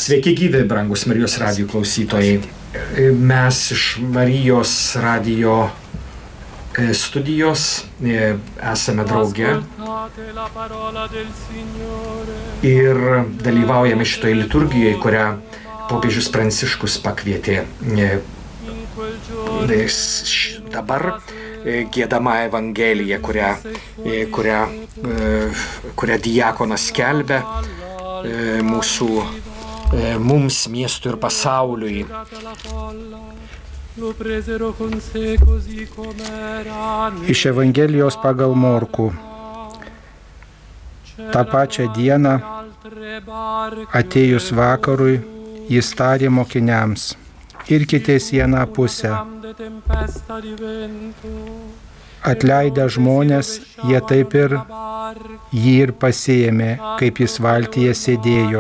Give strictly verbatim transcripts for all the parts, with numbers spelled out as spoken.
Sveiki gyvi, brangus Marijos radijo klausytojai. Mes iš Marijos radijo studijos esame drauge ir dalyvaujame šitoje liturgijoje, kurią popiežius Pranciškus pakvietė dabar giedama Evangelija, kurią, kurią, kurią diakonas skelbia mūsų, mums, miestui ir pasauliui. Iš Evangelijos pagal Morkų. Ta pačią dieną, atėjus vakarui, jis tarė mokiniams: irkitės į aną pusę. Atleidę žmonės, jie taip ir jį ir pasiėmė, kaip jis valtyje sėdėjo.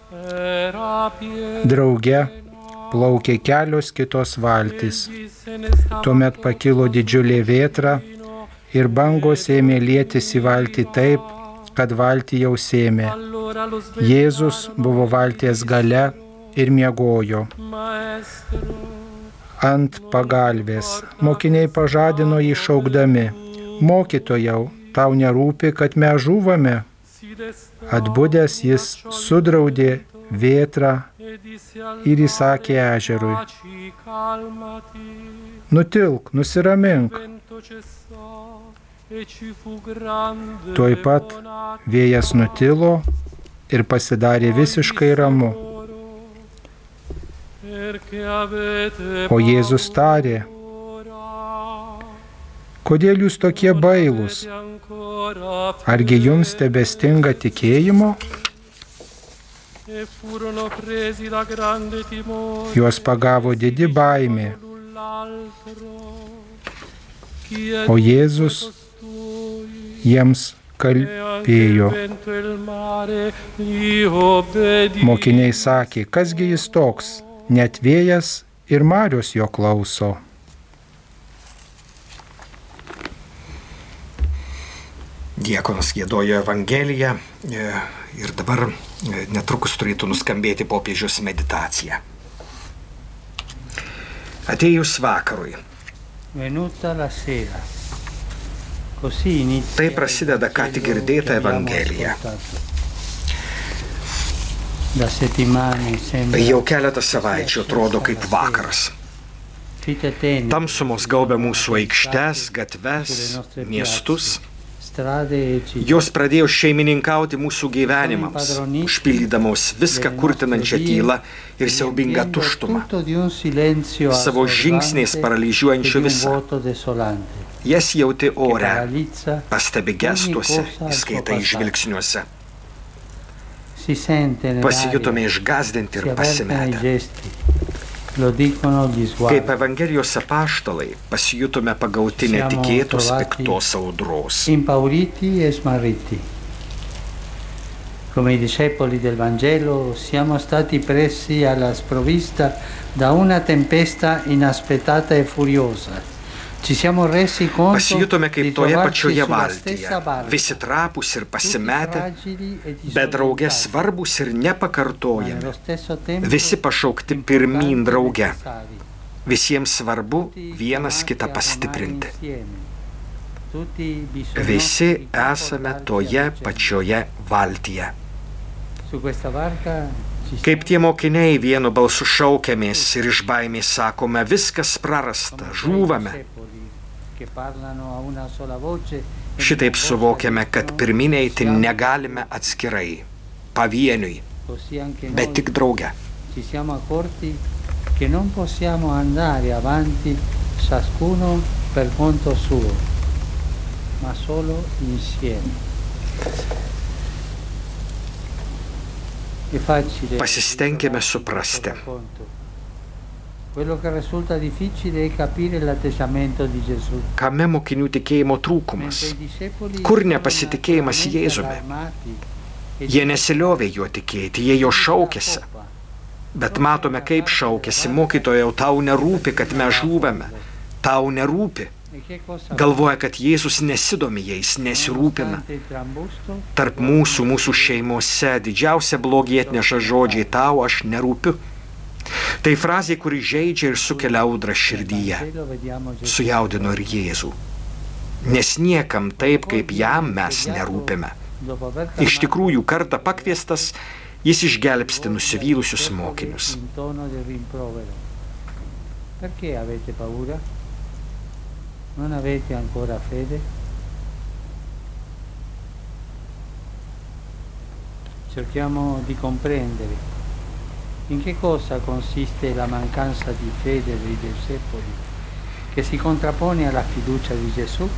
Drauge plaukė kelios kitos valtys. Tuomet pakilo didžiulė vėtra ir bangos ėmė lietis į valtį taip, kad valtį jau sėmė. Jėzus buvo valties gale ir miegojo ant pagalvės. Mokiniai pažadino jį šaukdami: mokytojau, tau nerūpi, kad mes žūvame? Atbudęs jis sudraudė vėtrą ir įsakė ežerui: nutilk, nusiramink. Tuoj pat vėjas nutilo ir pasidarė visiškai ramu. O Jėzus tarė: kodėl jūs tokie bailūs? Argi jums tebestinga tikėjimo? Juos pagavo didi baimė. O Jėzus jiems kalbėjo. Mokiniai sakė: kasgi jis toks? Net vėjas ir marios jo klauso. Diakonas giedojo Evangeliją ir dabar netrukus turėtų nuskambėti popiežiaus meditacija. Atėjus vakarui. Tai prasideda ką tik girdėta Evangelija. Jau keletą savaičių atrodo kaip vakaras. Tamsumos gaubia mūsų aikštes, gatves, miestus. Jos pradėjo šeimininkauti mūsų gyvenimams, užpildydamos viską kurtinančią tylą ir siaubingą tuštumą, savo žingsniais paralyžiuojančių visą. Jas jauti ore, pastebi gestuose, įskaitai žvilgsniuose. Pasijutome išgąsdinti ir pasimetę. Kaip Evangelijos apaštalai, pasijutome pagauti netikėtos piktos audros. Come i discepoli del Vangelo, siamo stati presi alla sprovvista da una tempesta inaspettata e furiosa. Pasijutome kaip toje pačioje valtyje, visi trapūs ir pasimetę, bet drauge svarbus ir nepakartojami, visi pašaukti pirmyn drauge. Visiems svarbu vienas kitą pastiprinti. Visi esame toje pačioje valtyje. Kaip tie mokiniai vienu balsu šaukiamės ir iš baimės sakome: viskas prarasta, žūvame. Šitaip suvokiame, kad pirmyn eiti negalime atskirai, pavieniui, bet tik drauge. Pasistengėme suprasti. Kame mokinių tikėjimo trūkumas? Kur nepasitikėjimas Jėzumi? Jie nesiliovė juo tikėti, jie jo šaukėsi. Bet matome, kaip šaukėsi: mokytojau, tau nerūpi, kad mes žūvame. Tau nerūpi, Galvoja, kad Jėzus nesidomi jais, nesirūpina. Tarp mūsų, mūsų šeimose didžiausia blogį atneša žodžiai tau aš nerūpiu. Tai frazė, kuri žeidžia ir sukelia audrą širdyje. Sujaudino ir Jėzų. Nes niekam taip, kaip jam mes nerūpime. Iš tikrųjų, kartą pakviestas, jis išgelbsti nusivylusius mokinius. Perché avete paura? Non avete ancora fede? Cerchiamo di comprendere in che cosa consiste la mancanza di fede dei discepoli che si contrappone alla fiducia di Gesù.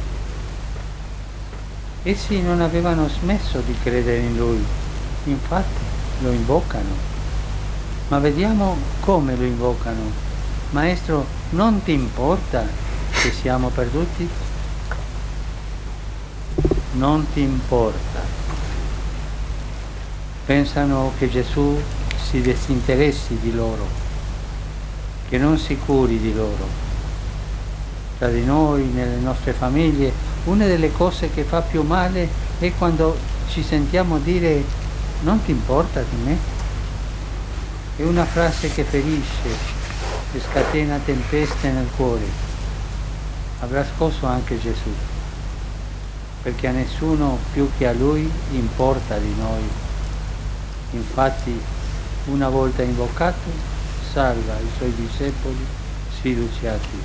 Essi non avevano smesso di credere in Lui, infatti lo invocano. Ma vediamo come lo invocano. Maestro, non ti importa che siamo perduti? Non ti importa. Pensano che Gesù si disinteressi di loro, che non si curi di loro. Tra di noi, nelle nostre famiglie, una delle cose che fa più male è quando ci sentiamo dire non ti importa di me. È una frase che ferisce e scatena tempeste nel cuore. Avrà scosso anche Gesù, perché a nessuno più che a Lui importa di noi. Infatti, una volta invocato, salva i Suoi discepoli sfiduciati.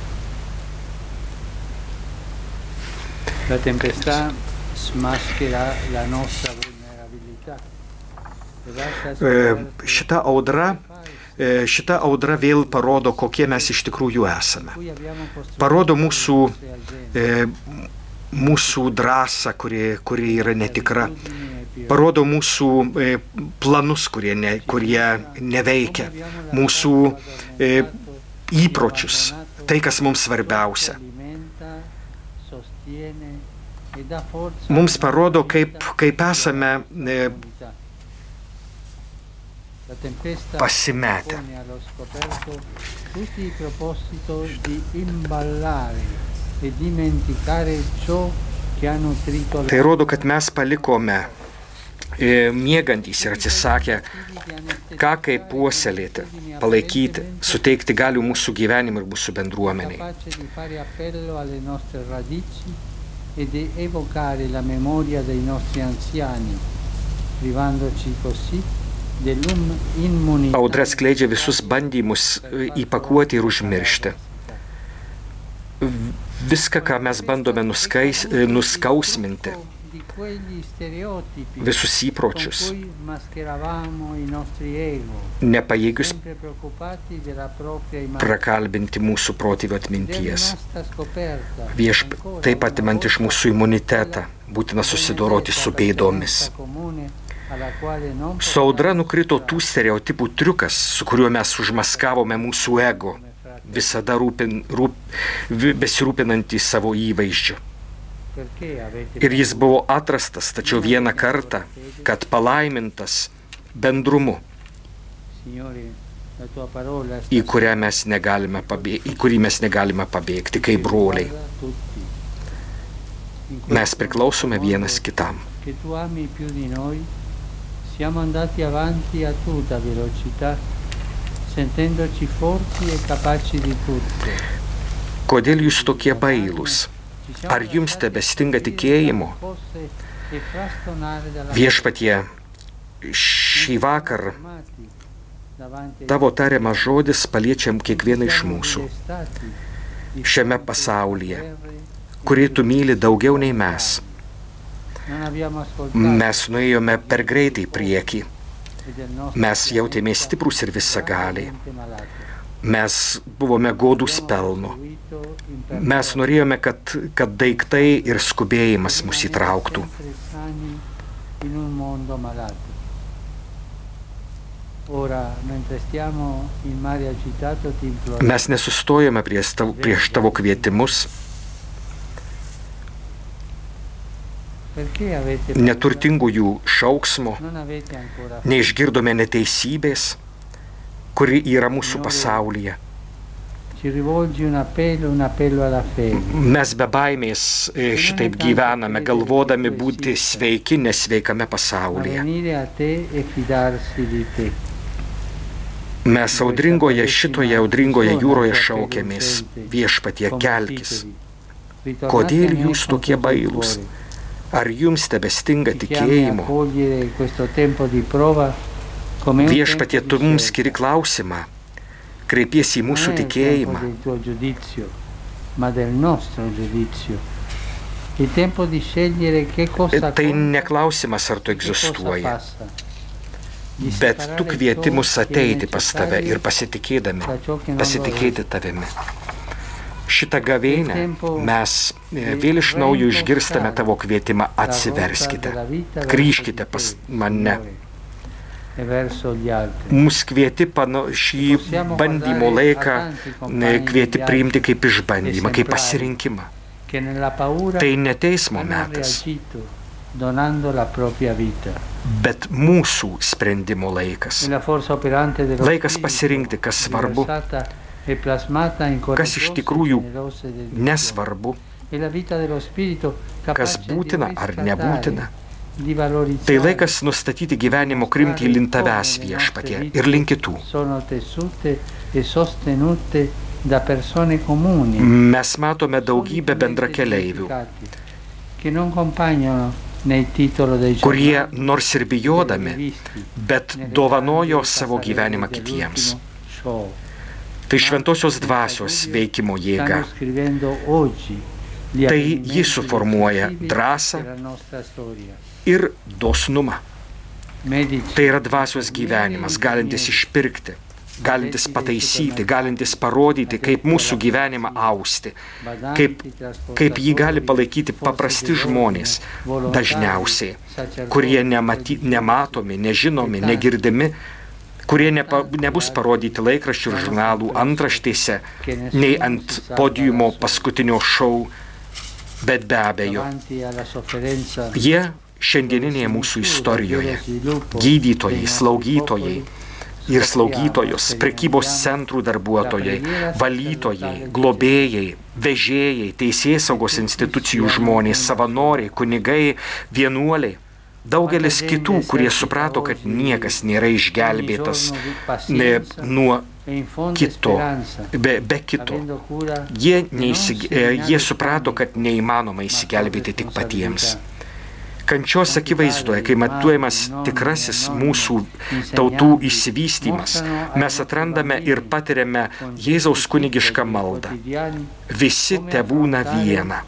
La tempesta smaschera la nostra vulnerabilità. Šita audra Šita audra vėl parodo, kokie mes iš tikrųjų esame. Parodo mūsų, mūsų drąsą, kuri, kuri yra netikra. Parodo mūsų planus, kurie, ne, kurie neveikia. Mūsų įpročius. Tai, kas mums svarbiausia. Mums parodo, kaip, kaip esame pasimetę. Tai rodo, kad mes palikome miegantys ir atsisakę, ką kaip puoselėti, palaikyti, suteikti galių mūsų gyvenimui ir mūsų bendruomeniai. E di evocare la memoria dei nostri anziani, privandoci così Audra skleidžia visus bandymus įpakuoti ir užmiršti. Viską, ką mes bandome nuskais, nuskausminti, visus įpročius, nepajėgius prakalbinti mūsų protėvių atminties. Viešp, taip atimant iš mūsų imunitetą, būtina susidoroti su bėdomis. Su audra nukrito tų stereotipų triukas, su kuriuo mes užmaskavome mūsų ego, visada rūpin, rūp, besirūpinantį savo įvaizdžiu. Ir jis buvo atrastas, tačiau vieną kartą, kad palaimintas bendrumu, į, mes negalime pabėgti, į kurį mes negalime pabėgti, kaip broliai. Mes priklausome vienas kitam. Siamo andati avanti a tutta velocità, sentendoci forti e capaci di tutto. Kodėl jūs tokie bailūs? Ar jums tebestinga tikėjimo? Viešpatie, šį vakar tavo tariamas žodis paliečiam kiekvieną iš mūsų. Šiame pasaulyje, kurį tu myli daugiau nei mes. Mes nuėjome per greitai priekį. Mes jautėmės stiprus ir visagaliai. Mes buvome godūs pelno. Mes norėjome, kad, kad daiktai ir skubėjimas mus įtrauktų. Mes nesustojome prieš tavo, prieš tavo kvietimus. Neturtingųjų šauksmo, neišgirdome neteisybės, kuri yra mūsų pasaulyje. Mes be baimės šitaip gyvename, galvodami būti sveiki nesveikame pasaulyje. Mes audringoje, šitoje audringoje jūroje šaukiamės, Viešpatie, kelkis. Kodėl jūs tokie bailūs? Ar jums tebestinga tikėjimo? Viešpatie, tu mums skiri klausimą, kreipiesi į mūsų tikėjimą. Tai neklausimas, ar tu egzistuoji, bet tu kvieti mus ateiti pas tave ir pasitikėdami, pasitikėti tavimi. Šitą gavėnią mes vėl iš naujo išgirstame tavo kvietimą: atsiverskite, grįžkite pas mane. Mūsų kvieti pano, šį bandymo laiką kvieti priimti kaip išbandymą, kaip pasirinkimą. Tai ne teismo metas, bet mūsų sprendimo laikas. Laikas pasirinkti, kas svarbu, kas iš tikrųjų nesvarbu, kas būtina ar nebūtina. Tai laikas nustatyti gyvenimo kryptį link tavęs, Viešpatie, ir link kitų. Mes matome daugybę bendrakeleivių, kurie nors ir bijodami, bet dovanojo savo gyvenimą kitiems. Tai šventosios dvasios veikimo jėga. Tai ji suformuoja drąsą ir dosnumą. Tai yra dvasios gyvenimas, galintis išpirkti, galintis pataisyti, galintis parodyti, kaip mūsų gyvenimą austi, kaip, kaip jį gali palaikyti paprasti žmonės, dažniausiai, kurie nemati, nematomi, nežinomi, negirdimi, kurie nepa, nebus parodyti laikraščių ir žurnalų antraštėse, nei ant podiumo paskutinio šou, bet be abejo, jie šiandieninėje mūsų istorijoje, gydytojai, slaugytojai ir slaugytojos, prekybos centrų darbuotojai, valytojai, globėjai, vežėjai, teisėsaugos institucijų žmonės, savanoriai, kunigai, vienuoliai, daugelis kitų, kurie suprato, kad niekas nėra išgelbėtas ne, nuo kito, be, be kito. Jie, neįsig... Jie suprato, kad neįmanoma įsigelbėti tik patiems. Kančios akivaizdoje, kai matuojamas tikrasis mūsų tautų išsivystymas, mes atrandame ir patiriame Jėzaus kunigišką maldą. Visi tebūna viena.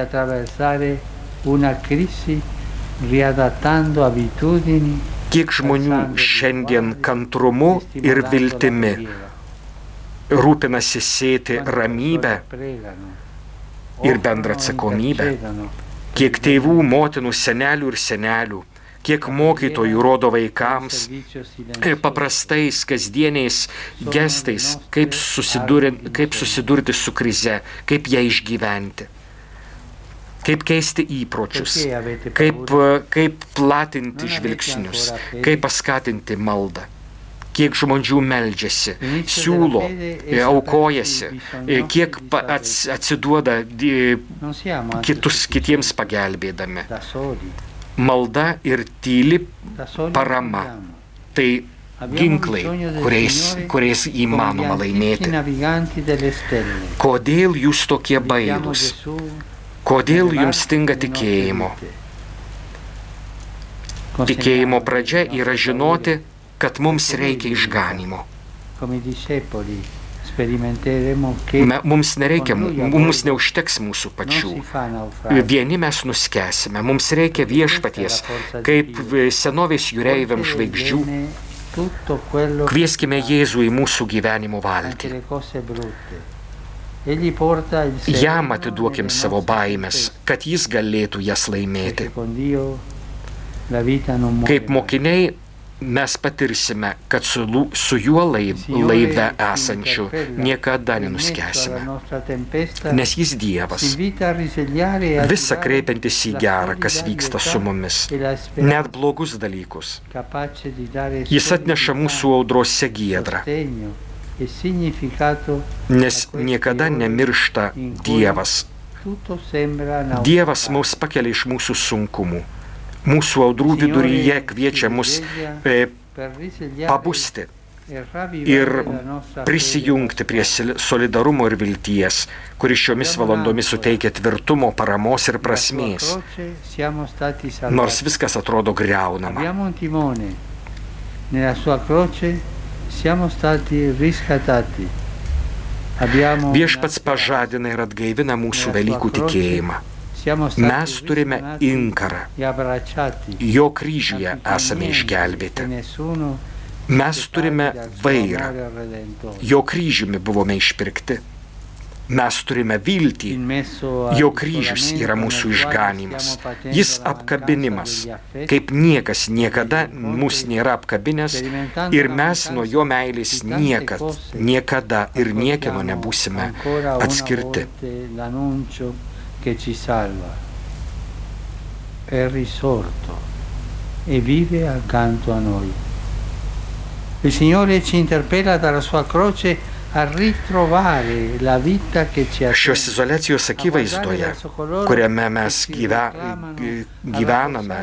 Kiek žmonių šiandien kantrumu ir viltimi rūpinasi sėti ramybę ir bendrą atsakomybę. Kiek tėvų, motinų, senelių ir senelių, kiek mokytojų rodo vaikams paprastais, kasdieniais gestais, kaip, kaip susidurti su krize, kaip ją išgyventi, kaip keisti įpročius, kaip, kaip platinti žvilgsnius, kaip paskatinti maldą. Kiek žmonių meldžiasi, siūlo, aukojasi, kiek atsiduoda kitus, kitiems pagelbėdami. Malda ir tyli parama – tai ginklai, kuriais, kuriais įmanoma laimėti. Kodėl jūs tokie bailūs? Kodėl jums stinga tikėjimo? Tikėjimo pradžia yra žinoti, kad mums reikia išganymo. Mums nereikia, mums neužteks mūsų pačių. Vieni mes nuskęsime, mums reikia Viešpaties, kaip senovės jūreiviam žvaigždžių. Kvieskime Jėzų į mūsų gyvenimo valtį. Jam atiduokim savo baimės, kad jis galėtų jas laimėti. Kaip mokiniai, mes patirsime, kad su, su juo laiv, laive esančiu niekada nenuskęsime, nes jis Dievas, visa kreipiantis į gerą, kas vyksta su mumis, net blogus dalykus. Jis atneša mūsų audrose giedrą, nes niekada nemiršta Dievas. Dievas mus pakelia iš mūsų sunkumų. Mūsų audrų viduryje kviečia mus e, pabusti ir prisijungti prie solidarumo ir vilties, kuris šiomis valandomis suteikia tvirtumo, paramos ir prasmės, nors viskas atrodo griaunama. Viešpats pažadina ir atgaivina mūsų Velykų tikėjimą. Mes turime inkarą. Jo kryžiuje esame išgelbėti. Mes turime vairą. Jo kryžiumi buvome išpirkti. Mes turime viltį. Jo kryžius yra mūsų išganymas. Jis apkabinimas. Kaip niekas niekada mus nėra apkabinęs ir mes nuo jo meilės niekad, niekada ir niekieno nebūsime atskirti. Che ci salva, è risorto e vive accanto a noi. Il Signore ci interpella dalla sua croce a ritrovare la vita che ci attende. Šios izoliacijos akivaizdoje, kuriame mes gyve, gyvename,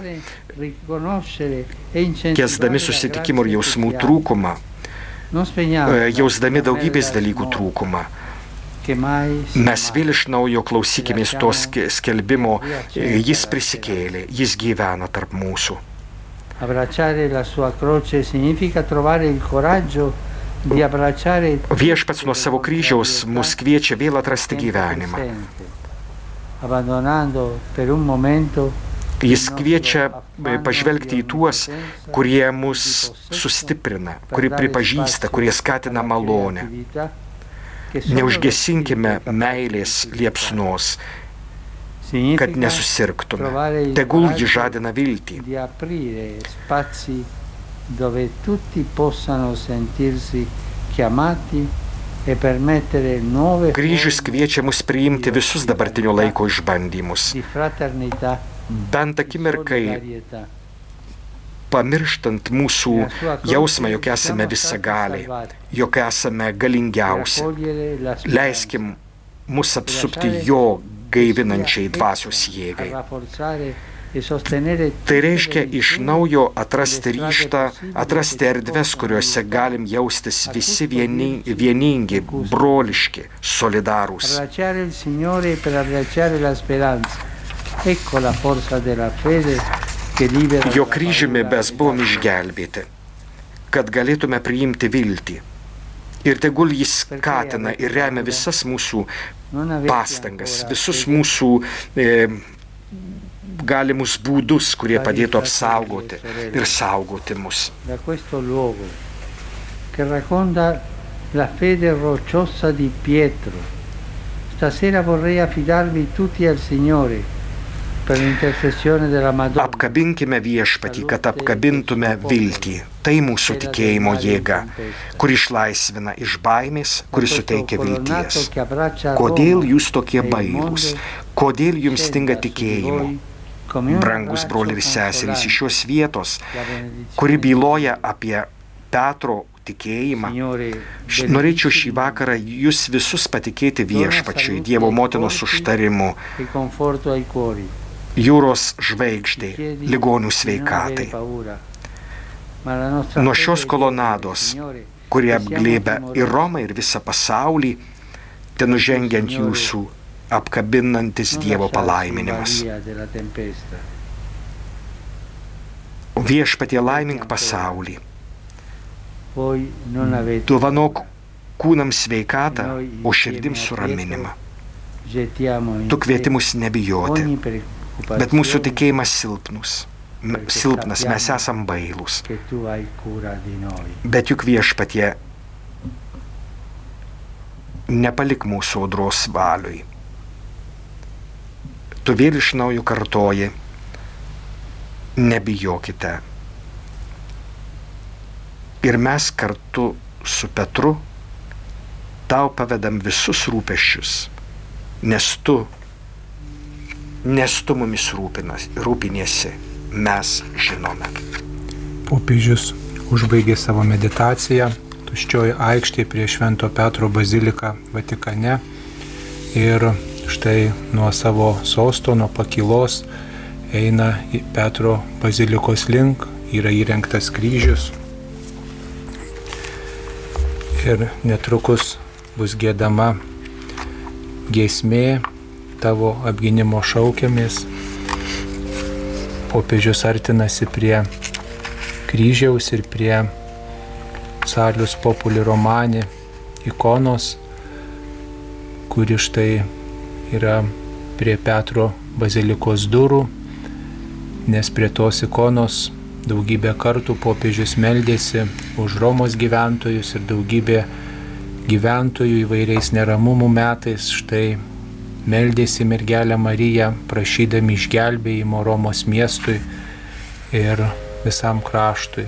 kesdami susitikimų ir jausmų trūkumą, jausdami daugybės dalykų trūkumą, mes vėl iš naujo klausykimės to skelbimo, jis prisikėlė, jis gyvena tarp mūsų. Viešpats nuo savo kryžiaus mus kviečia vėl atrasti gyvenimą. Jis kviečia pažvelgti į tuos, kurie mus sustiprina, kurie pripažįsta, kurie skatina malonę. Neužgesinkime meilės liepsnos, kad nesusirgtume. Tegul ji žadina viltį. Kryžius kviečia mus priimti visus dabartinio laiko išbandymus. Bent akimirkai, pamirštant mūsų jausmą, jog esame visagaliai, jog esame galingiausi. Leiskim mus apsupti jo gaivinančiai dvasios jėgai. Tai reiškia iš naujo atrasti ryžtą, atrasti erdves, kuriuose galim jaustis visi vieningi, broliški, solidarūs. Jo kryžiumi mes buvom išgelbėti, kad galėtume priimti viltį. Ir tegul jis skatina ir remia visas mūsų pastangas, visus mūsų e, galimus būdus, kurie padėtų apsaugoti ir saugoti mus. Stasera vorrei affidarvi tutti al Signore. Apkabinkime viešpatį, kad apkabintume viltį. Tai mūsų tikėjimo jėga, kuri išlaisvina iš baimės, kuri suteikia vilties. Kodėl jūs tokie bailūs? Kodėl jums stinga tikėjimo? Brangus broliai ir seserys, iš šios vietos, kuri byloja apie Petro tikėjimą, norėčiau šį vakarą jūs visus patikėti viešpačiui, Dievo motinos užtarimu, jūros žvaigždei, ligonių sveikatai. Nuo šios kolonados, kurie apglėbia ir Romą, ir visą pasaulį, ten nužengiant jūsų apkabinantis Dievo palaiminimas. Viešpatie, laimink pasaulį. Dovanok kūnams sveikatą, o širdims suraminimą. Tu kvieti mus nebijoti, bet mūsų tikėjimas silpnus. Silpnas, mes esam bailūs. Bet juk viešpatie, nepalik mūsų audros valiui. Tu vėl iš naujo kartoji, nebijokite. Ir mes kartu su Petru tau pavedam visus rūpesčius, nes tu, nes tu mumis rūpiniesi, mes žinome. Popiežius užbaigė savo meditaciją tuščioji aikštė prie Švento Petro baziliką Vatikane. Ir štai nuo savo sosto, nuo pakylos eina į Petro bazilikos link, yra įrengtas kryžius. Ir netrukus bus giedama giesmė tavo apgynimo šaukiamės. Popiežius artinasi prie kryžiaus ir prie Salus Populi Romani ikonos, kuri štai yra prie Petro bazilikos durų, nes prie tos ikonos daugybę kartų popiežius meldėsi už Romos gyventojus ir daugybė gyventojų įvairiais neramumų metais štai meldėsi mergelę Mariją, prašydami išgelbėjimo Romos miestui ir visam kraštui.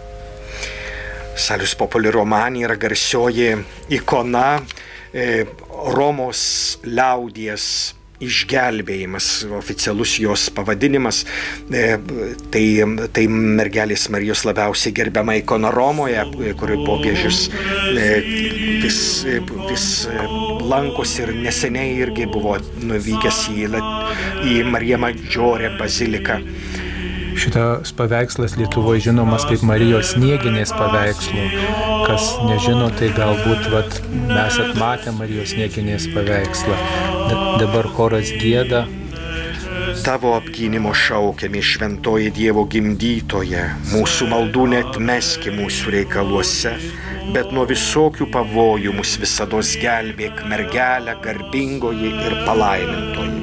Salus Populi Romani yra garsioji ikona, e, Romos liaudies išgelbėjimas, oficialus jos pavadinimas. E, tai, tai mergelės Marijos labiausiai gerbiama ikona Romoje, kuri popiežius e, vis, vis lankosi ir neseniai irgi buvo nuvykęs į, į Marija Maggiore baziliką. Šitas paveikslas Lietuvoje žinomas kaip Marijos Snieginės paveikslu. Kas nežino, tai galbūt vat, mes atmatę Marijos Snieginės paveikslą. Dabar choras gieda. Tavo apgynimo šaukiami, šventoji Dievo gimdytoje, mūsų maldų neatmeski mūsų reikaluose, bet nuo visokių pavojų mus visados gelbėk, mergelę, garbingoji ir palaimintoji.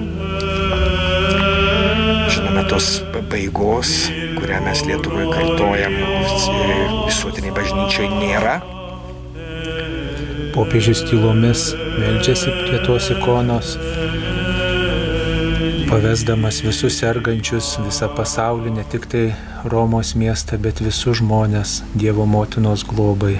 Žinome tos pabaigos, kurią mes Lietuvoje kartojam, visuotiniai bažnyčiai nėra. Popiežius tylomis meldžiasi prie tos ikonos, pavesdamas visus sergančius, visą pasaulį, ne tik tai Romos miestą, bet visus žmonės Dievo motinos globai.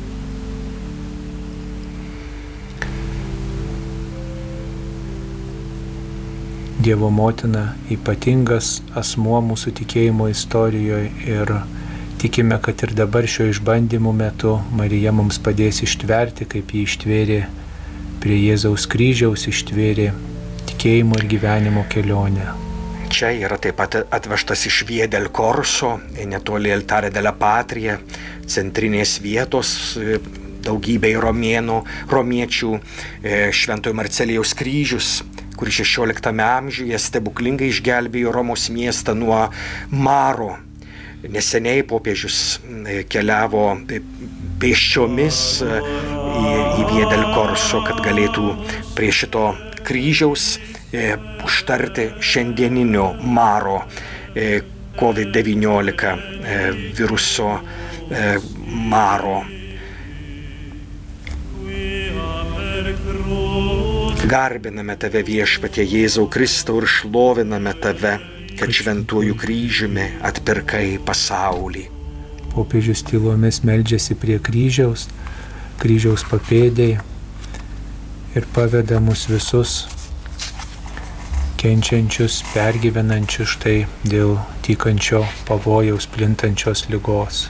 Dievo motina ypatingas asmuo mūsų tikėjimo istorijoje ir tikime, kad ir dabar šio išbandymų metu Marija mums padės ištverti, kaip ji ištvėrė prie Jėzaus kryžiaus, ištvėrė tikėjimo ir gyvenimo kelionę. Čia yra taip pat atvežtas iš Via del Corso, netoli Altare della Patria, centrinės vietos daugybei romėnų, romiečių, Šventojo Marcelijaus kryžius, kuri šešioliktame amžiuje stebuklingai išgelbėjo Romos miestą nuo maro. Neseniai popiežius keliavo pėsčiomis į, į Via del Corso, kad galėtų prie šito kryžiaus e, užtarti šiandieninio maro e, COVID devyniolika e, viruso e, maro. Garbiname tave, viešpatie Jėzau Kristau, ir šloviname tave, kad šventuoju kryžiumi atpirkai pasaulį. Popiežius tylomis meldžiasi prie kryžiaus, kryžiaus papėdėj ir paveda mus visus kenčiančius, pergyvenančius štai dėl tykančio pavojaus plintančios ligos.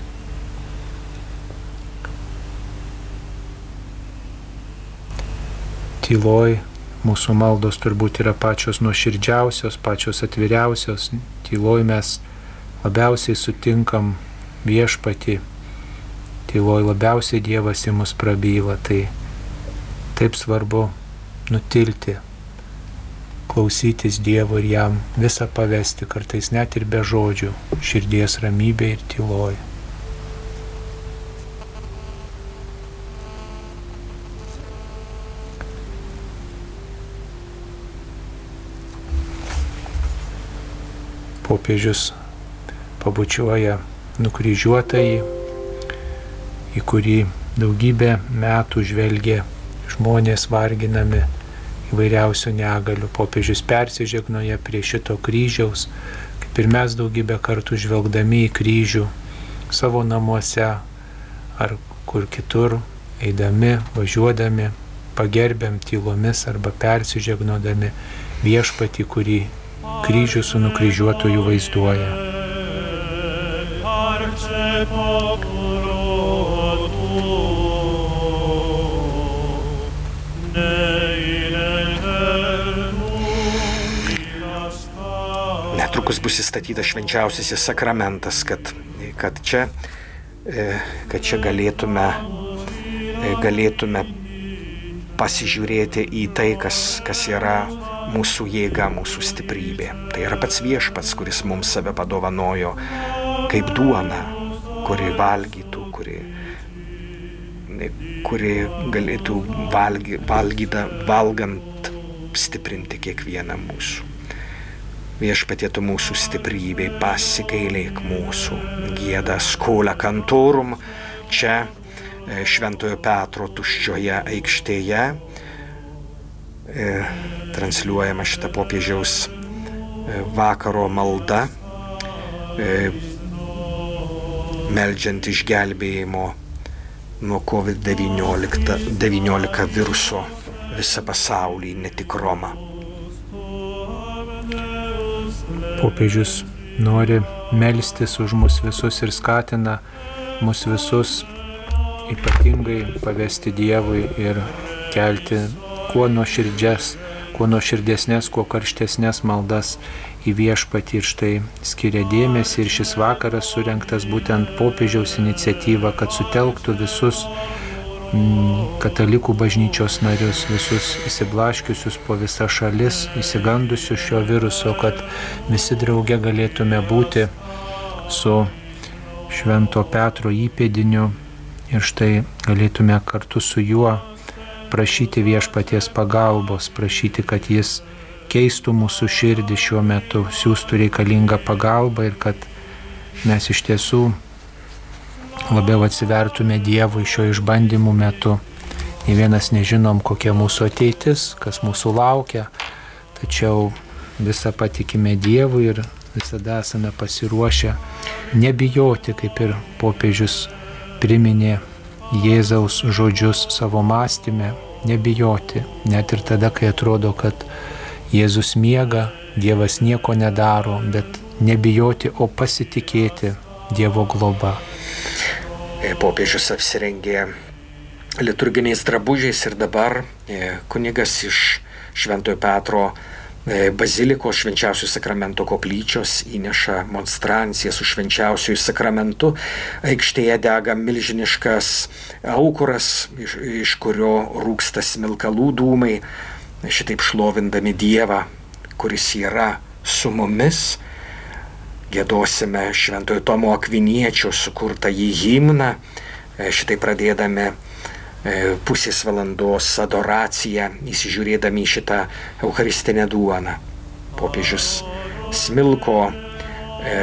Tyloj mūsų maldos turbūt yra pačios nuoširdžiausios, pačios atviriausios. Tyloj mes labiausiai sutinkam viešpatį. Tyloj labiausiai Dievas į mus prabyla. Tai taip svarbu nutilti, klausytis Dievo ir jam visą pavesti, kartais net ir be žodžių, širdies ramybė ir tyloj. Popiežius pabučiuoja nukryžiuotąjį, į kurį daugybę metų žvelgė žmonės varginami įvairiausių negalių. Popiežius persižegnoja prie šito kryžiaus, kaip ir mes daugybę kartų žvelgdami į kryžių savo namuose ar kur kitur, eidami, važiuodami, pagerbiam tylomis arba persižegnodami viešpatį, kurį kryžių su nukryžiuotoju vaizduoja. Parce popolo tuo netrukus bus įstatytas švenčiausiasis sakramentas, kad, kad, čia, kad čia galėtume, galėtume pasižiūrėti į tai, kas, kas yra mūsų jėga, mūsų stiprybė. Tai yra pats viešpats, kuris mums save padovanojo kaip duona, kuri valgytų, kuri, kuri galėtų valgy, valgyda, valgant stiprinti kiekvieną mūsų. Viešpatie, tu mūsų stiprybei, pasigailėk mūsų, gieda Schola Cantorum čia Šventojo Petro tuščioje aikštėje. E, transliuojama šita popiežiaus e, vakaro malda, e, meldžiant išgelbėjimo nuo kovid devyniolika viruso visą pasaulį, ne tik Romą. Popiežius nori melstis už mus visus ir skatina mus visus ypatingai pavesti Dievui ir kelti kuo nuoširdžias, kuo nuoširdesnės, kuo karštesnės maldas į Viešpatį. Ir štai skiria dėmesį ir šis vakaras surengtas būtent popiežiaus iniciatyva, kad sutelktų visus mm, katalikų bažnyčios narius, visus įsiblaškiusius po visą šalis, įsigandusius šio viruso, kad visi drauge galėtume būti su Švento Petro įpėdiniu ir štai galėtume kartu su juo prašyti Viešpaties pagalbos, prašyti, kad jis keistų mūsų širdį šiuo metu, siūstų reikalingą pagalbą ir kad mes iš tiesų labiau atsivertume Dievui šio išbandymų metu. Nė vienas nežinom, kokia mūsų ateitis, kas mūsų laukia, tačiau visą patikime Dievui ir visada esame pasiruošę nebijoti, kaip ir popiežius priminė Jėzaus žodžius savo mąstyme, nebijoti, net ir tada, kai atrodo, kad Jėzus miega, Dievas nieko nedaro, bet nebijoti, o pasitikėti Dievo globa. Popiežius apsirengė liturginiais drabužiais ir dabar kunigas iš Šventojo Petro bazilikos švenčiausių sakramento koplyčios įneša monstranciją su švenčiausiųjų sakramentu. Aikštėje dega milžiniškas aukuras, iš, iš kurio rūksta smilkalų dūmai, šitaip šlovindami Dievą, kuris yra su mumis. Giedosime Šventojo Tomo Akviniečio sukurtą jį himną, šitai pradėdami pusės valandos adoraciją, įsižiūrėdami į šitą eucharistinę duoną. Popiežius smilko e,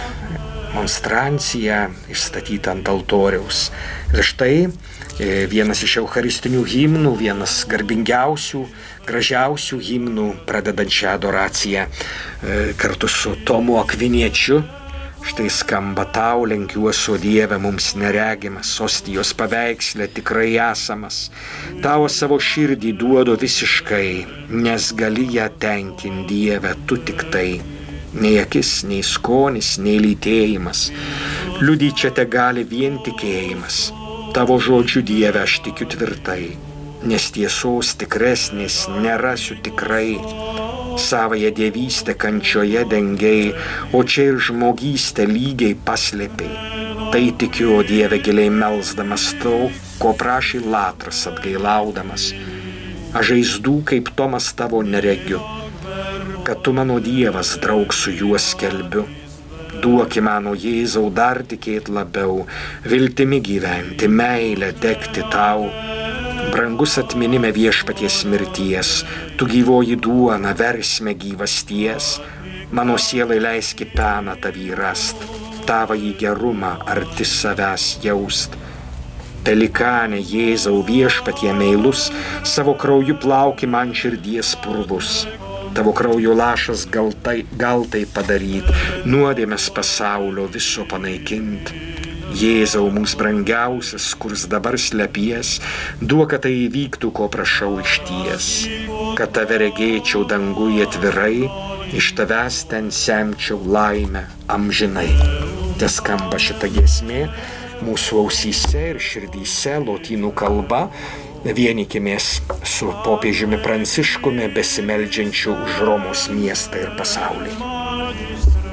monstranciją išstatytą ant altoriaus. Ir štai e, vienas iš eucharistinių himnų, vienas garbingiausių, gražiausių himnų, pradedant šią adoraciją e, kartu su Tomu Akviniečiu. Štai skamba: tau lenkiuosi, o Dieve, mums neregimas, ostijos paveiksle tikrai esamas. Tau savo širdį duodu visiškai, nes gali ją tenkinti, Dieve, tu tik tai. Nei akis, nei skonis, nei lytėjimas. Liudyti čia te gali vien tikėjimas. Tavo žodžiu, Dieve, aš tikiu tvirtai, nes tiesos tikresnės nerasiu tikrai. Savąją dievystę kančioje dengiai, o čia ir žmogystę lygiai paslėpiai. Tai tikiu, o Dieve, giliai melsdamas to, ko prašė Latras atgailaudamas. Aš žaizdų kaip Tomas tavo neregiu, kad tu mano Dievas, draug, su juo skelbiu. Duoki mano Jėzau dar tikėt labiau, viltimi gyventi, meilę degti tau. Brangus atminime Viešpaties mirties, tu gyvoji duona, versme gyvasties, mano sielai leiski peną tavį rast, tavąjį gerumą arti savęs jaust. Pelikane Jėzau Viešpatie meilus, savo krauju plauki man širdies purvus. Tavo kraujo lašas gal tai, gal tai padaryt, nuodėmės pasaulio viso panaikint. Jėzau, mums brangiausias, kurs dabar slepies, duok, kad tai įvyktų, ko prašau išties. Kad tave regėčiau danguje atvirai, iš tavęs ten semčiau laimę amžinai. Te skamba šita giesmė mūsų ausyse ir širdyse lotynų kalba. Vienykimės su popiežiumi Pranciškumi, besimeldžiančiu už Romos miestą ir pasaulį.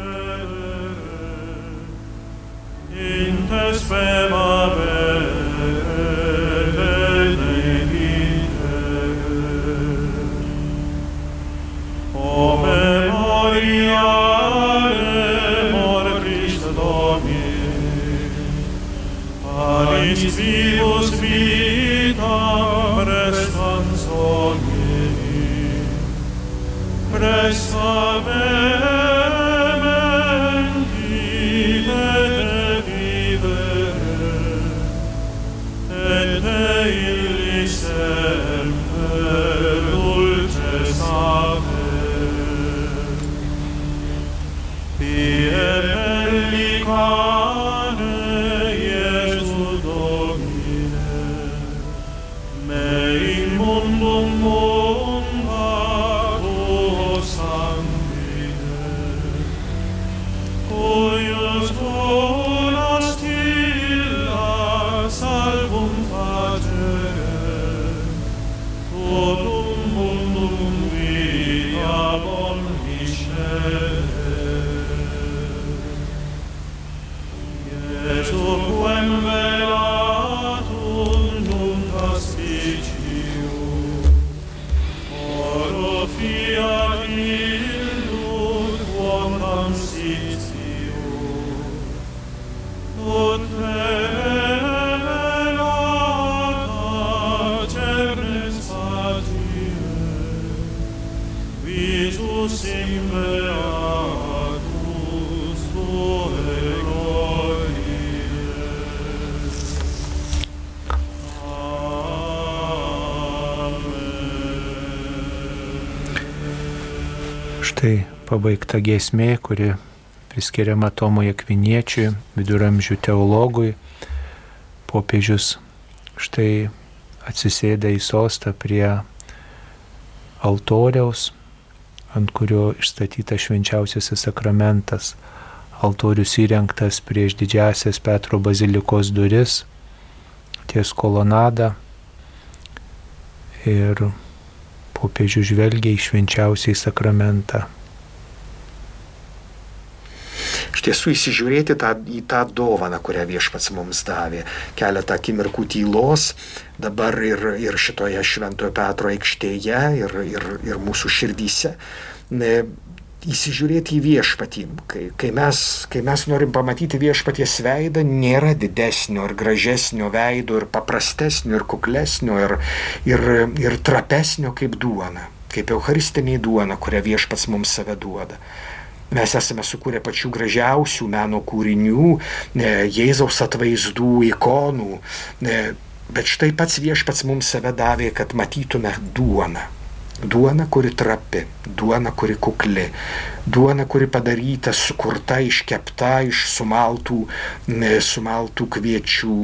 Štai pabaigta giesmė, kuri priskiriama Tomui Akviniečiui, viduramžių teologui. Popiežius štai atsisėda į sostą prie altoriaus, ant kurio išstatytas švenčiausiasis sakramentas. Altorius įrengtas prieš didžiąsias Petro bazilikos duris, ties kolonada, ir popiežius žvelgia į švenčiausiąjį sakramentą. Iš tiesų įsižiūrėti tą, į tą dovaną, kurią Viešpats mums davė. Keletą akimirkų tylos dabar ir, ir šitoje Šventojo Petro aikštėje ir, ir, ir mūsų širdyse. Ne, įsižiūrėti į Viešpatį. Kai, kai, mes, kai mes norim pamatyti Viešpaties veidą, nėra didesnio ir gražesnio veido ir paprastesnio ir kuklesnio ir, ir, ir trapesnio kaip duona, kaip eucharistinė duona, kurią Viešpats mums save duoda. Mes esame sukūrę pačių gražiausių meno kūrinių, Jėzaus atvaizdų, ikonų, bet štai pats Viešpats mums save davė, kad matytume duoną. Duona, kuri trapi, duona, kuri kukli, duona, kuri padaryta, sukurta, iškepta iš sumaltų, sumaltų kviečių,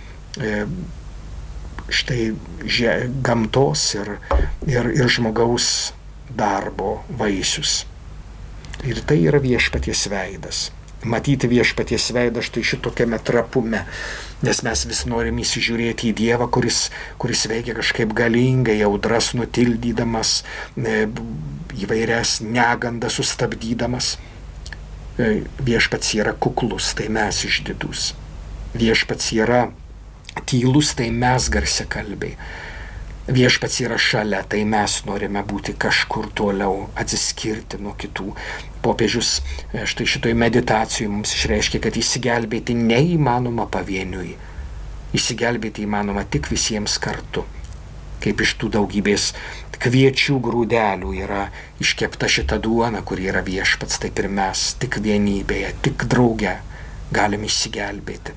štai že, gamtos ir, ir, ir žmogaus darbo vaisius. Ir tai yra Viešpaties veidas. Matyti Viešpaties veidą štai šitokiame trapume, nes mes vis norim įsižiūrėti į Dievą, kuris, kuris veikia kažkaip galingai, audras nutildydamas, įvairias negandas sustabdydamas. Viešpats yra kuklus, tai mes išdidus. Viešpats yra tylus, tai mes garsiakalbiai. Viešpats yra šalia, tai mes norime būti kažkur toliau, atsiskirti nuo kitų. Popiežius štai šitoj meditacijoje mums išreiškia, kad įsigelbėti neįmanoma pavieniui. Įsigelbėti įmanoma tik visiems kartu. Kaip iš tų daugybės kviečių grūdelių yra iškepta šita duona, kur yra Viešpats, taip ir mes tik vienybėje, tik drauge galim įsigelbėti.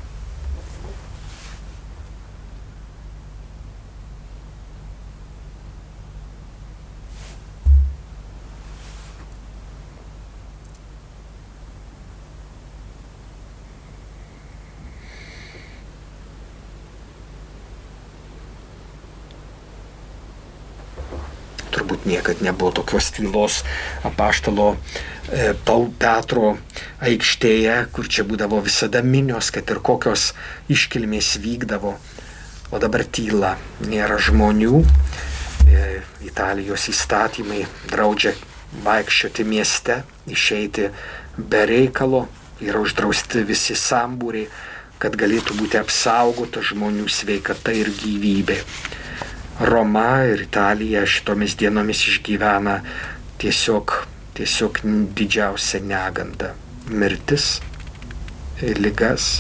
Turbūt niekad nebuvo tokios tylos apaštalo Petro aikštėje, kur čia būdavo visada minios, kad ir kokios iškilmės vykdavo. O dabar tyla, nėra žmonių. Italijos įstatymai draudžia vaikščioti mieste, išeiti be reikalo, yra uždrausti visi sambūriai, kad galėtų būti apsaugota žmonių sveikata ir gyvybė. Roma ir Italija šitomis dienomis išgyvena tiesiog, tiesiog didžiausią negandą. Mirtis, ligas.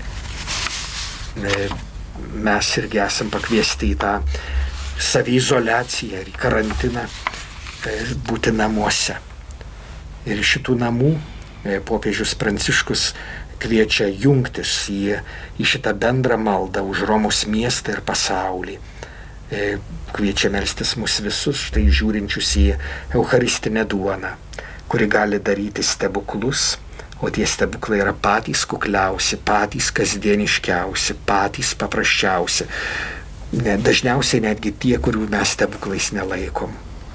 Mes irgi esam pakviesti į tą saviizoliaciją ir į karantiną, būti namuose. Ir šitų namų popiežius Pranciškus kviečia jungtis į, į šitą bendrą maldą už Romos miestą ir pasaulį. Kviečia melstis mus visus, štai žiūrinčius į eucharistinę duoną, kuri gali daryti stebuklus, o tie stebuklai yra patys kukliausi, patys kasdieniškiausi, patys paprasčiausi. Dažniausiai netgi tie, kurių mes stebuklais nelaikom.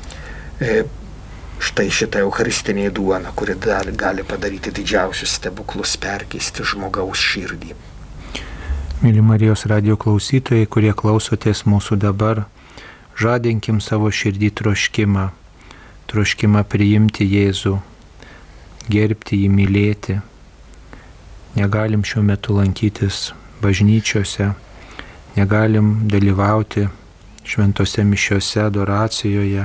Štai šitą eucharistinė duona, kuri gali padaryti didžiausius stebuklus, perkeisti žmogaus širdį. Mėly Marijos radijo klausytojai, kurie klausotės mūsų dabar, žadinkim savo širdį troškimą, troškimą priimti Jėzų, gerbti jį, mylėti. Negalim šiuo metu lankytis bažnyčiose, negalim dalyvauti šventose mišiose, adoracijoje,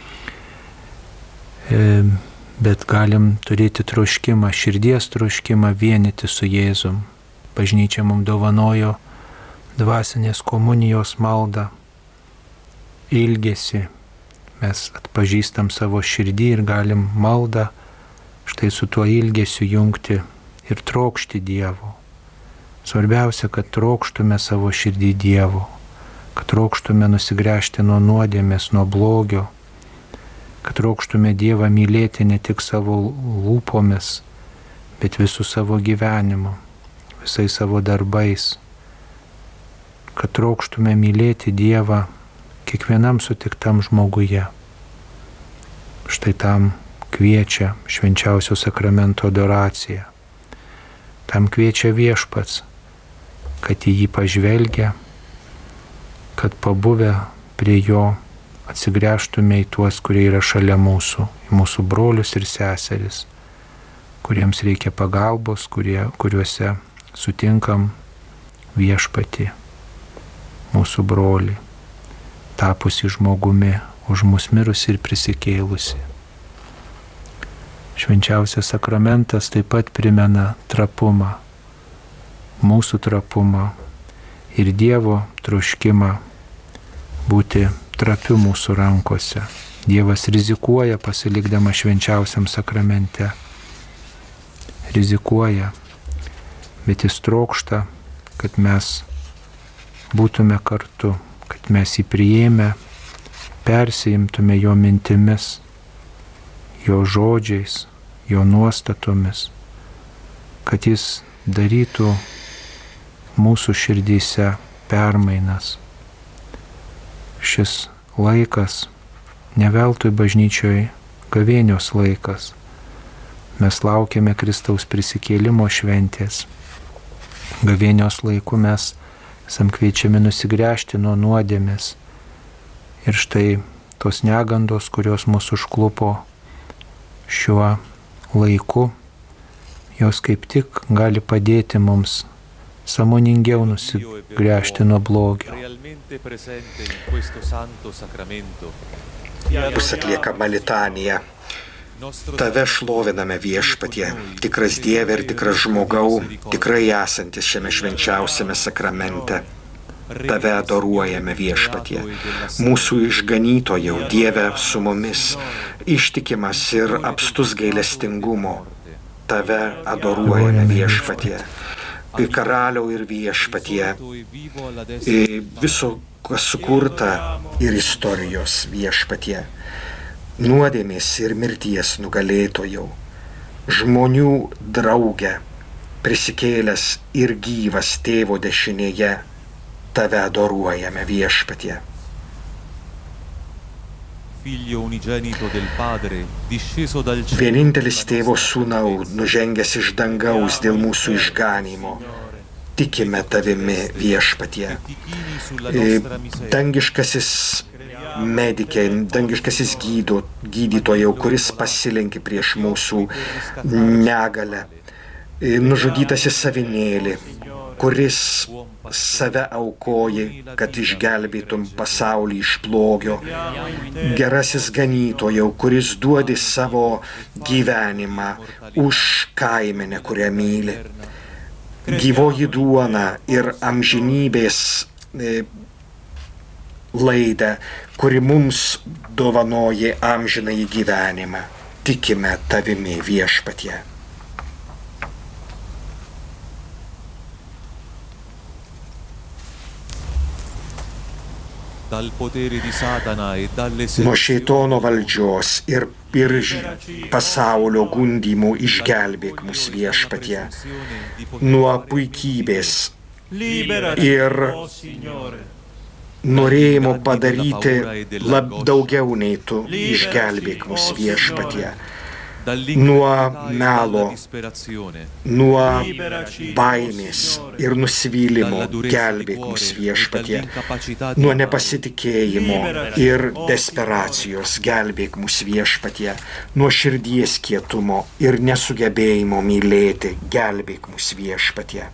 bet galim turėti troškimą, širdies troškimą vienyti su Jėzum. Bažnyčia mums dovanojo dvasinės komunijos maldą, ilgesį. Mes atpažįstam savo širdį ir galim maldą štai su tuo ilgesiu jungti ir trokšti Dievo. Svarbiausia, kad trokštume savo širdį Dievo, kad trokštume nusigręžti nuo nuodėmės, nuo blogio, kad trokštume Dievą mylėti ne tik savo lūpomis, bet visų savo gyvenimu, visais savo darbais, kad trokštume mylėti Dievą kiekvienam sutiktam žmoguje. Štai tam kviečia švenčiausio sakramento adoracija. Tam kviečia Viešpats, kad į jį pažvelgia, kad pabuvę prie jo atsigręžtume į tuos, kurie yra šalia mūsų, į mūsų brolius ir seseris, kuriems reikia pagalbos, kurie, kuriuose sutinkam Viešpatį, mūsų brolį, tapusi žmogumi, už mus mirusi ir prisikėlusi. Švenčiausias sakramentas taip pat primena trapumą, mūsų trapumą ir Dievo troškimą būti trapiu mūsų rankose. Dievas rizikuoja pasilikdama švenčiausiam sakramente. Rizikuoja, bet jis trokšta, kad mes būtume kartu, kad mes jį priėmę, persiimtume jo mintimis, jo žodžiais, jo nuostatomis, kad jis darytų mūsų širdyse permainas. Šis laikas, ne veltui bažnyčioje gavėnios laikas. Mes laukiame Kristaus prisikėlimo šventės. Gavėnios laiku mes esam kviečiami nusigręžti nuo nuodėmės. Ir štai tos negandos, kurios mūsų užklupo šiuo laiku, jos kaip tik gali padėti mums sąmoningiau nusigręžti nuo blogio. Bus atliekama litanija. Tave šloviname Viešpatie, tikras Dieve ir tikras žmogau, tikrai esantis šiame švenčiausiame sakramente. Tave adoruojame Viešpatie, mūsų išganytojau, Dieve su mumis, ištikimas ir apstus gailestingumo. Tave adoruojame Viešpatie, karaliau ir Viešpatie, viso, kas sukurta ir istorijos Viešpatie, nuodėmės ir mirties nugalėtojau, žmonių drauge, prisikėlęs ir gyvas Tėvo dešinėje, tave adoruojame Viešpatie. Vienintelis Tėvo sūnau, nužengęs iš dangaus dėl mūsų išganymo, tikime tavimi Viešpatie. Dangiškasis medikė, dangiškasis gydo, gydytojau, kuris pasilenkė prieš mūsų negalę, nužudytasis avinėlį, kuris save aukoji, kad išgelbėtum pasaulį iš blogio. Gerasis ganytojau, kuris duodi savo gyvenimą už kaimenę, kurią myli. Gyvoji duona ir amžinybės e, laidą, kuri mums dovanoja amžinąjį gyvenimą. Tikime tavimi, Viešpatie. Nuo šėtono valdžios ir, ir pasaulio gundymų išgelbėk mus, Viešpatie. Nuo puikybės ir norėjimo padaryti lab daugiau nei tu išgelbėk mus, Viešpatie. Nuo melo, nuo baimės ir nusivylimo gelbėk mus, Viešpatie. Nuo nepasitikėjimo ir desperacijos gelbėk mus, Viešpatie. Nuo širdies kietumo ir nesugebėjimo mylėti gelbėk mus, Viešpatie.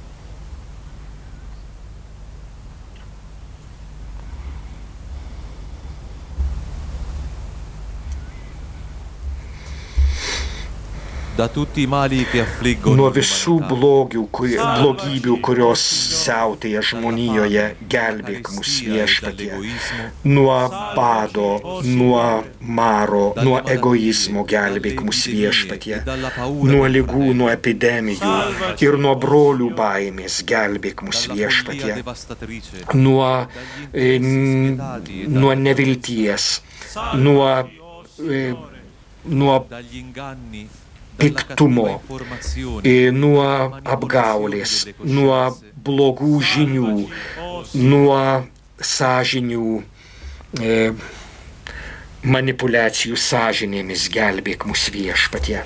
Nuo visų blogių, kurie, blogybių, kurios siautėja žmonijoje, gelbėk mus, Viešpatie. Nuo bado, nuo maro, nuo egoizmo gelbėk mus, Viešpatie. Nuo ligų, nuo epidemijų ir nuo brolių baimės gelbėk mus, Viešpatie. Nuo, e, nuo nevilties, nuo, e, nuo piktumo, nuo apgaulės, nuo blogų žinių, nuo sąžinių e, manipulacijų sąžinėmis gelbėk mus, Viešpatie.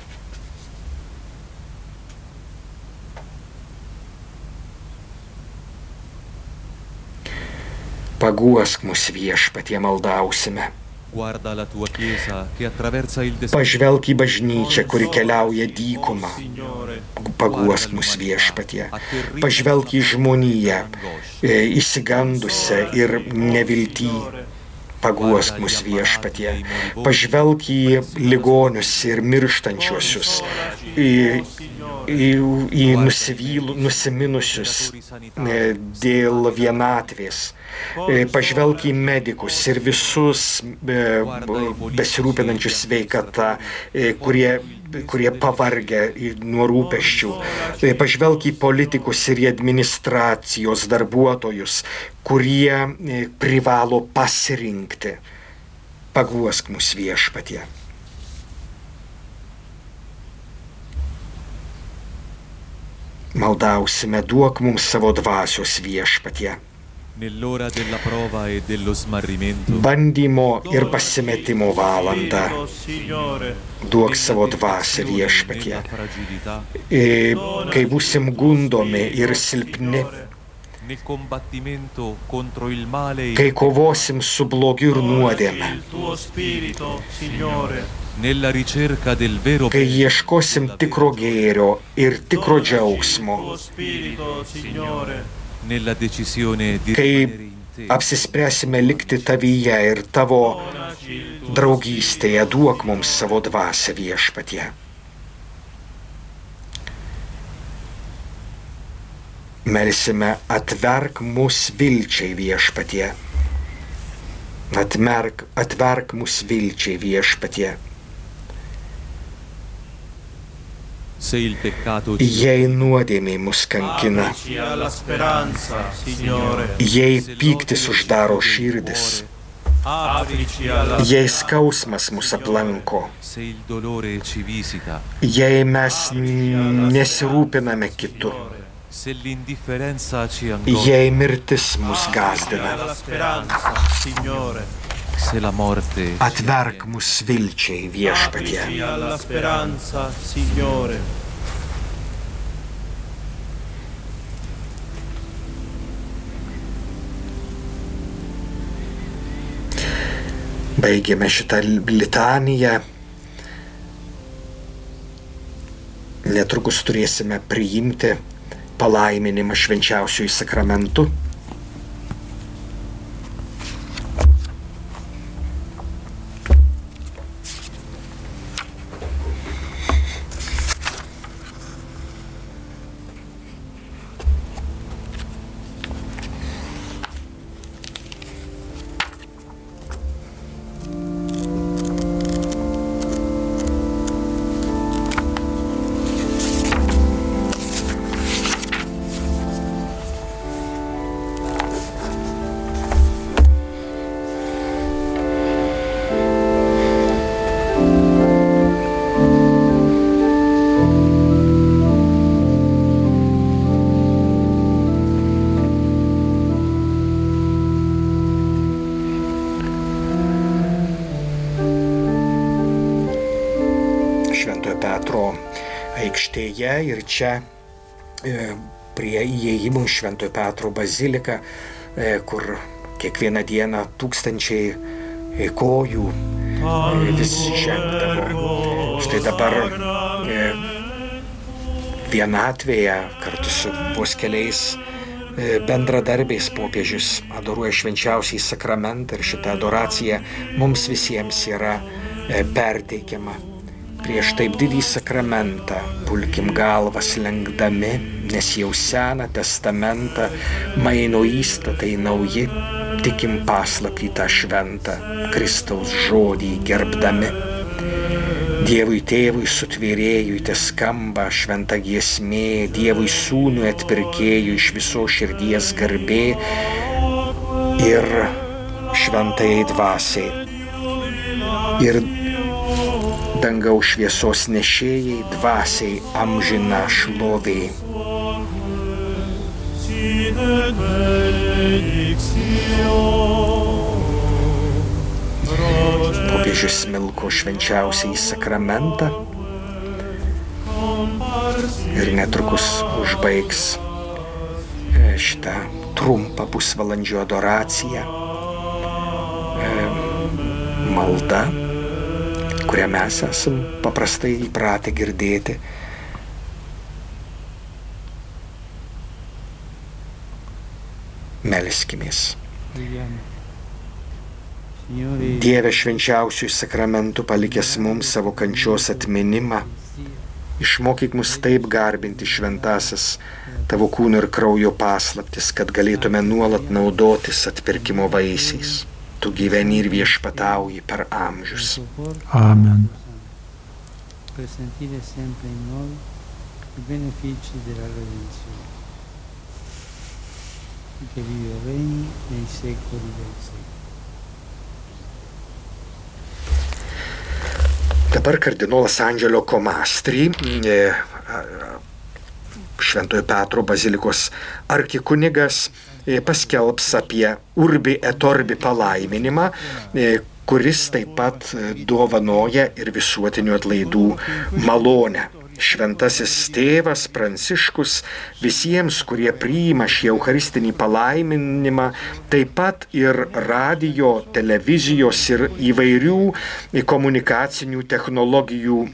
Paguosk mus, Viešpatie, maldausime. Pažvelk į bažnyčią, kuri keliauja dykumą. Paguosk mus, Viešpatie. Pažvelk į žmoniją, išsigandusią ir neviltį. Paguosk mus, Viešpatie. Pažvelk į ligonius ir mirštančiuosius, į, į, į nusivylu, nusiminusius dėl vienatvės. Pažvelk į medikus ir visus besirūpinančius sveikatą, kurie, kurie pavargę nuo rūpesčių. Pažvelk į politikus ir į administracijos darbuotojus, kurie privalo pasirinkti. Paguosk mus, Viešpatie. Maldausime, duok mums savo dvasios, Viešpatie. Bandymo ir pasimetimo valandą duok savo dvasią, Viešpatie. Kai būsim gundomi ir silpni, kai kovosim su blogiu ir nuodėme, kai ieškosim tikro gėrio ir tikro džiaugsmo, kai apsispręsime likti tavyje ir tavo draugystėje, duok mums savo dvasią, Viešpatie. Melsime, atverk mus vilčiai, Viešpatie. Atmerk, atverk mus vilčiai, Viešpatie. Jei nuodėmė mus kankina, jei pyktis uždaro širdis, jei skausmas mus aplanko, jei mes nesirūpiname kitu, jei mirtis mus gąsdina, atverk mus vilčiai, Viešpatie. Baigėme šitą litaniją. Netrukus turėsime priimti palaiminimą švenčiausiuoju sakramentu. Aikštėje ir čia prie įėjimų Šventojo Petro baziliką, kur kiekvieną dieną tūkstančiai kojų vis žengdavo. Štai dabar vienatvėje kartu su vos keliais bendradarbiais popiežius adoruoja švenčiausiąjį sakramentą ir šitą adoraciją mums visiems yra perteikiama. Prieš taip didį sakramentą pulkim galvas lenkdami, nes jau seną testamentą maino įstatai nauji, tikim paslaptį tą šventą Kristaus žodį gerbdami. Dievui tėvui sutvėrėjui te skamba šventa giesmė, Dievui sūnui atpirkėjui iš visos širdies garbė ir šventai dvasiai. Ir dangaus šviesos nešėjai dvasiai amžina šlovė. Popiežius smilko švenčiausiąjį sakramentą ir netrukus užbaigs šitą trumpą pusvalandžio adoraciją, malda, kurią mes esam paprastai įpratę girdėti. Melskimės. Dieve švenčiausiųjų sakramentų palikęs mums savo kančios atminimą, išmokyk mus taip garbinti šventąsias tavo kūno ir kraujo paslaptis, kad galėtume nuolat naudotis atpirkimo vaisiais. Tu gyveni ir viešpatauji per amžius. Amen. Presentire sempre in noi i benefici della redenzione, che vive e regni nei secoli dei secoli. Dabar kardinolas Angelo Comastri, Šventojo Petro bazilikos arkikunigas, paskelbs apie Urbi et Orbi palaiminimą, kuris taip pat dovanoja ir visuotinių atlaidų malonę. Šventasis tėvas Pranciškus visiems, kurie priima šį eucharistinį palaiminimą, taip pat ir radijo, televizijos ir įvairių komunikacinių technologijų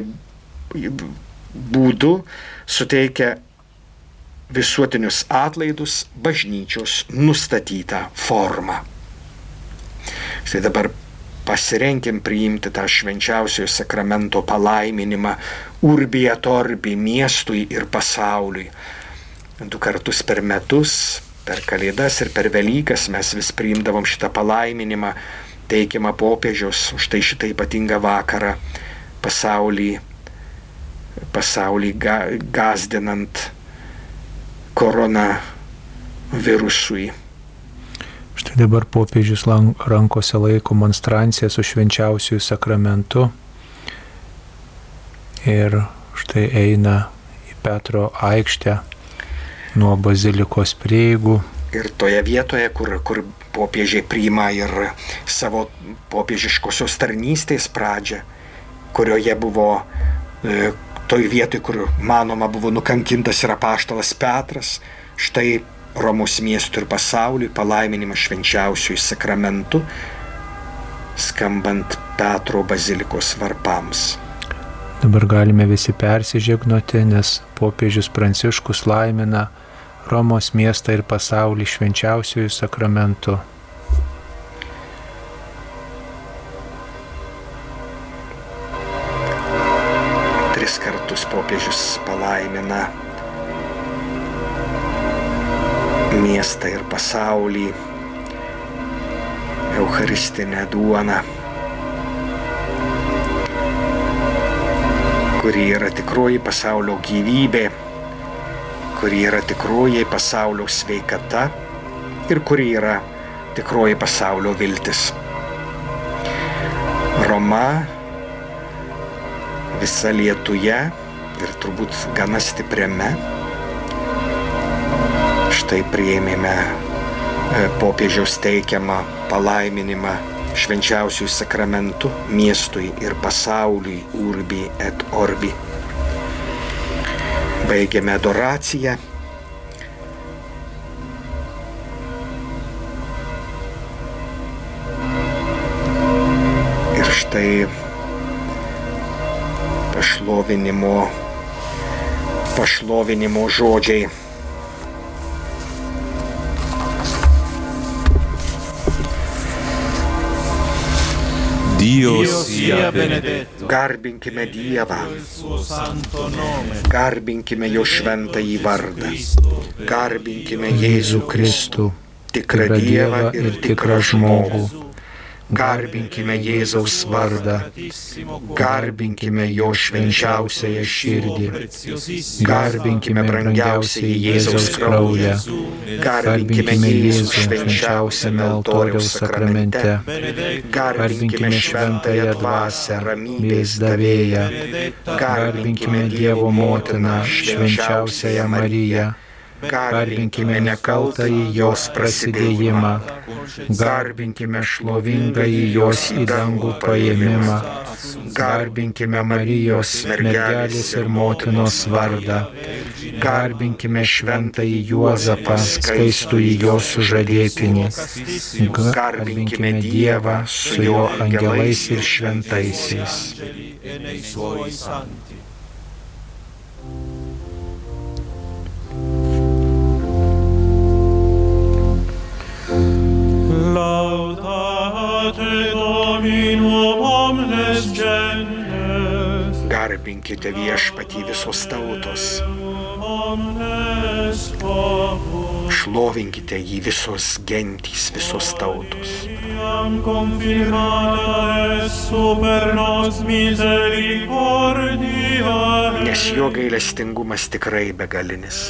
būdų suteikia visuotinius atlaidus bažnyčios nustatytą formą. Štai dabar pasirenkim priimti tą švenčiausiojo sakramento palaiminimą Urbi et Orbi miestui ir pasauliui. Du kartus per metus, per Kalėdas ir per Velykas mes vis priimdavom šitą palaiminimą, teikiamą popiežiaus, už tai šitą ypatingą vakarą pasaulį, pasaulį ga, gazdinant koronavirusui. Štai dabar popiežius rankose laiko monstranciją su švenčiausiųjų sakramentu ir štai eina į Petro aikštę nuo bazilikos prieigų. Ir toje vietoje, kur, kur popiežiai priima ir savo popiežiškosios tarnystės pradžią, kurioje buvo e, toj vietoj, kur manoma buvo nukankintas ir apaštalas Petras, štai Romos miestų ir pasauliui palaiminimas švenčiausiųjų sakramentu, skambant Petro bazilikos varpams. Dabar galime visi persižegnoti, nes popiežius Pranciškus laimina Romos miestą ir pasaulį švenčiausiųjų sakramentu. Tris kartus popiežius palaimina miestą ir pasaulį, eucharistinę duoną, kuri yra tikroji pasaulio gyvybė, kuri yra tikroji pasaulio sveikata ir kuri yra tikroji pasaulio viltis. Roma visa lietuje ir turbūt gana stipriame. Štai priėmėme popiežiaus teikiamą palaiminimą švenčiausiųjų sakramentų miestui ir pasauliui urbi et orbi. Baigėme adoraciją. Ir štai pašlovinimo, pašlovinimo žodžiai. Dio sia benedetto. Garbinkime Dievą, garbinkime Jo šventąjį vardą, garbinkime Jėzų Kristų, tikrą Dievą ir tikrą žmogų. Garbinkime Jėzaus vardą, garbinkime Jo švenčiausiąją širdį, garbinkime brangiausiąjį Jėzaus kraują, garbinkime Jėzų švenčiausiame altoriaus sakramente, garbinkime šventąją dvasią, ramybės davėją, garbinkime Dievo motiną, švenčiausiąją Mariją, garbinkime nekaltąjį jos prasidėjimą, garbinkime šlovingąjį jos į dangų paėmimą, garbinkime Marijos mergelės ir motinos vardą, garbinkime šventąjį Juozapą, skaistųjį jos sužadėtinį, garbinkime Dievą su jo angelais ir šventaisiais. Laudate Dominum omnes gentes. Garbinkite Viešpatį visos tautos. Šlovinkite jį visos gentys, visos tautos. Nes jo gailestingumas tikrai begalinis.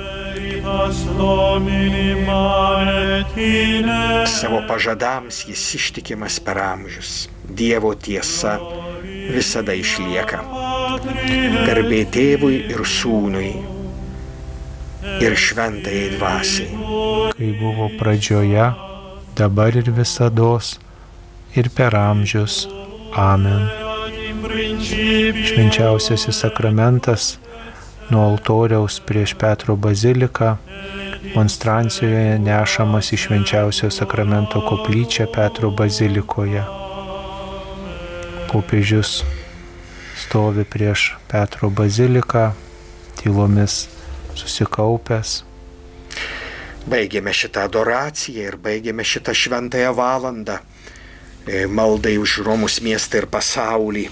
Savo pažadams jis ištikimas per amžius. Dievo tiesa visada išlieka. Garbė Tėvui ir Sūnui ir šventajai dvasiai. Kai buvo pradžioje, dabar ir visados, ir per amžius. Amen. Švenčiausiasis sakramentas nuo altoriaus prieš Petro baziliką, monstrancijoje nešamas į švenčiausio sakramento koplyčią Petro bazilikoje. Popiežius stovi prieš Petro baziliką, tylomis susikaupęs. Baigėme šitą adoraciją ir baigėme šitą šventąją valandą maldai už Romos miestą ir pasaulį.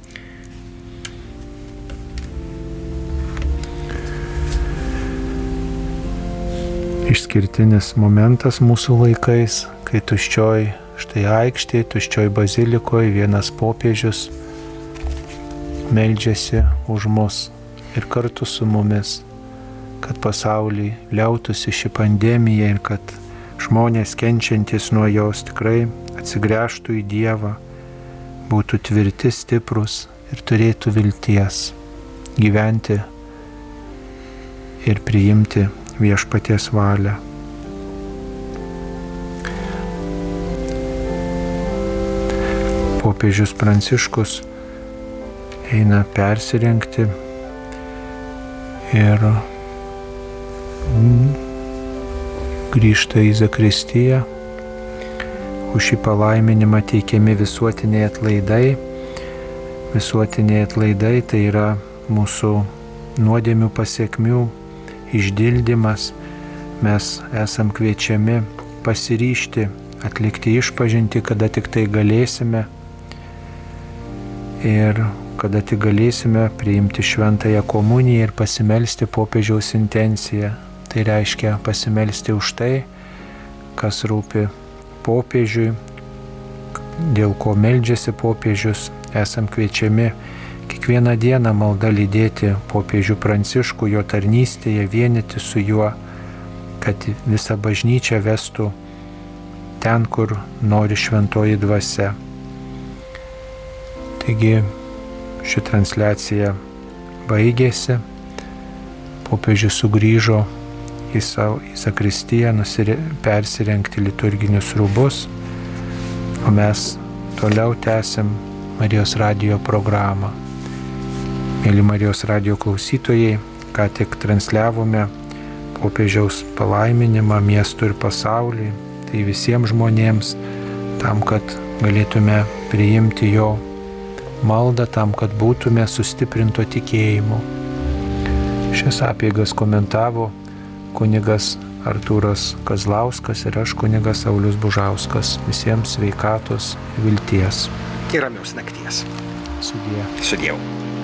Išskirtinis momentas mūsų laikais, kai tuščioj štai aikštėje, tuščioj bazilikoje vienas popiežius meldžiasi už mus ir kartu su mumis, kad pasaulį liautųsi ši pandemija ir kad žmonės kenčiantys nuo jos tikrai atsigręžtų į Dievą, būtų tvirti, stiprus ir turėtų vilties gyventi ir priimti Viešpaties valią. Popiežius Pranciškus eina persirengti ir grįžta į zakristiją. Už šį palaiminimą teikiami visuotiniai atlaidai. visuotiniai atlaidai tai yra mūsų nuodėmių pasiekmių išdildymas. Mes esam kviečiami pasiryžti, atlikti išpažintį, kada tik tai galėsime ir kada tik galėsime priimti šventąją komuniją ir pasimelsti popiežiaus intenciją. Tai reiškia pasimelsti už tai, kas rūpi popiežiui, dėl ko meldžiasi popiežius. Esam kviečiami kiekvieną dieną maldą lydėti popiežių Pranciškų, jo tarnystėje, vienyti su juo, kad visą bažnyčią vestų ten, kur nori šventoji dvasia. Taigi ši transliacija baigėsi, popiežius sugrįžo į, savo, į zakristiją nusire, persirengti liturginius rūbus, o mes toliau tęsim Marijos radijo programą. Mėly Marijos radijo klausytojai, ką tik transliavome popiežiaus palaiminimą miestui ir pasauliui, tai visiems žmonėms, tam, kad galėtume priimti jo maldą, tam, kad būtume sustiprinto tikėjimu. Šias apeigas komentavo kunigas Artūras Kazlauskas ir aš kunigas Saulius Bužauskas. Visiems sveikatos ir vilties. Ir ramios nakties. Sudie. Sudiev.